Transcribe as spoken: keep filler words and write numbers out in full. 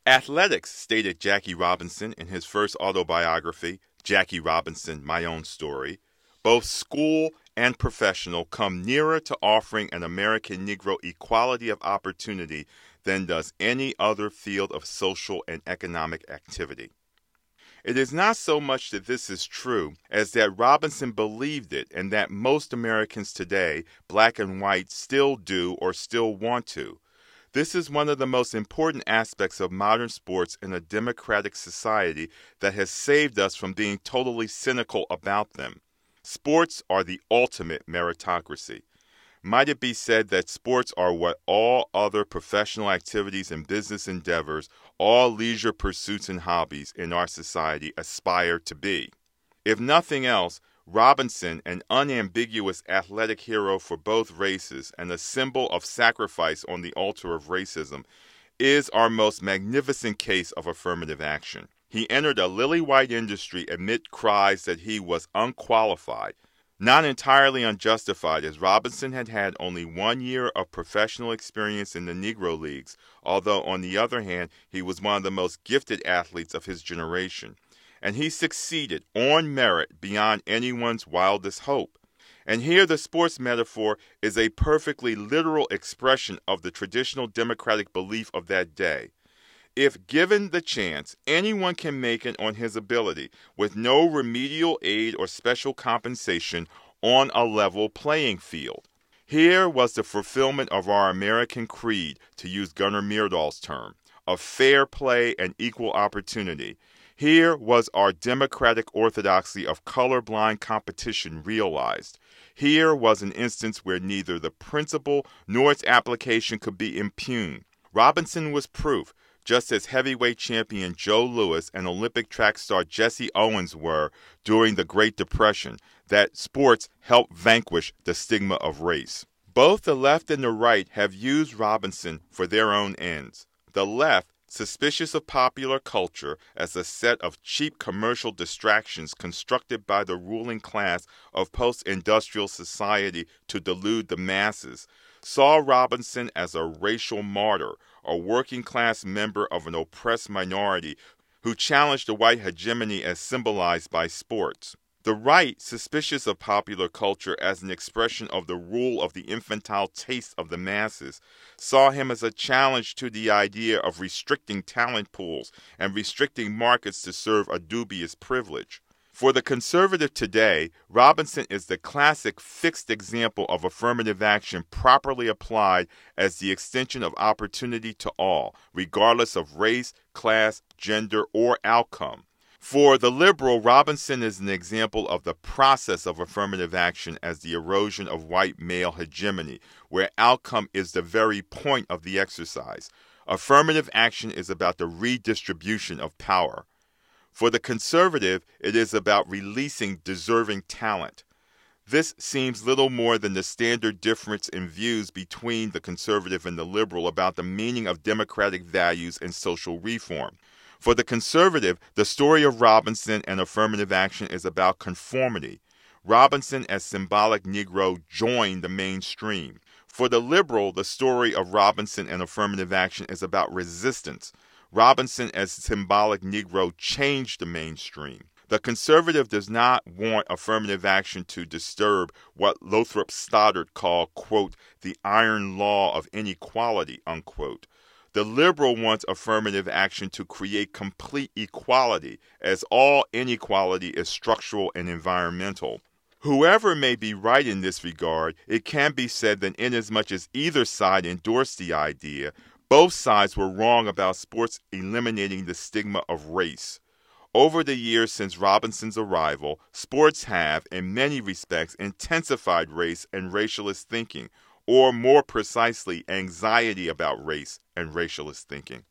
Athletics, stated Jackie Robinson in his first autobiography, Jackie Robinson, My Own Story, both school and professional come nearer to offering an American Negro equality of opportunity than does any other field of social and economic activity. It is not so much that this is true as that Robinson believed it and that most Americans today, black and white, still do or still want to. This is one of the most important aspects of modern sports in a democratic society that has saved us from being totally cynical about them. Sports are the ultimate meritocracy. Might it be said that sports are what all other professional activities and business endeavors, all leisure pursuits and hobbies in our society aspire to be? If nothing else, Robinson, an unambiguous athletic hero for both races and a symbol of sacrifice on the altar of racism, is our most magnificent case of affirmative action. He entered a lily-white industry amid cries that he was unqualified, not entirely unjustified, as Robinson had had only one year of professional experience in the Negro Leagues, although on the other hand, he was one of the most gifted athletes of his generation. And he succeeded on merit beyond anyone's wildest hope. And here the sports metaphor is a perfectly literal expression of the traditional democratic belief of that day. If given the chance, anyone can make it on his ability, with no remedial aid or special compensation, on a level playing field. Here was the fulfillment of our American creed, to use Gunnar Myrdal's term, of fair play and equal opportunity. Here was our democratic orthodoxy of colorblind competition realized. Here was an instance where neither the principle nor its application could be impugned. Robinson was proof, just as heavyweight champion Joe Louis and Olympic track star Jesse Owens were during the Great Depression, that sports helped vanquish the stigma of race. Both the left and the right have used Robinson for their own ends. The left, suspicious of popular culture as a set of cheap commercial distractions constructed by the ruling class of post-industrial society to delude the masses, saw Robinson as a racial martyr, a working-class member of an oppressed minority who challenged the white hegemony as symbolized by sports. The right, suspicious of popular culture as an expression of the rule of the infantile taste of the masses, saw him as a challenge to the idea of restricting talent pools and restricting markets to serve a dubious privilege. For the conservative today, Robinson is the classic fixed example of affirmative action properly applied as the extension of opportunity to all, regardless of race, class, gender, or outcome. For the liberal, Robinson is an example of the process of affirmative action as the erosion of white male hegemony, where outcome is the very point of the exercise. Affirmative action is about the redistribution of power. For the conservative, it is about releasing deserving talent. This seems little more than the standard difference in views between the conservative and the liberal about the meaning of democratic values and social reform. For the conservative, the story of Robinson and affirmative action is about conformity. Robinson, as symbolic Negro, joined the mainstream. For the liberal, the story of Robinson and affirmative action is about resistance. Robinson, as symbolic Negro, changed the mainstream. The conservative does not want affirmative action to disturb what Lothrop Stoddard called, quote, the iron law of inequality, unquote. The liberal wants affirmative action to create complete equality, as all inequality is structural and environmental. Whoever may be right in this regard, it can be said that inasmuch as either side endorsed the idea, both sides were wrong about sports eliminating the stigma of race. Over the years since Robinson's arrival, sports have, in many respects, intensified race and racialist thinking, or more precisely, anxiety about race and racialist thinking.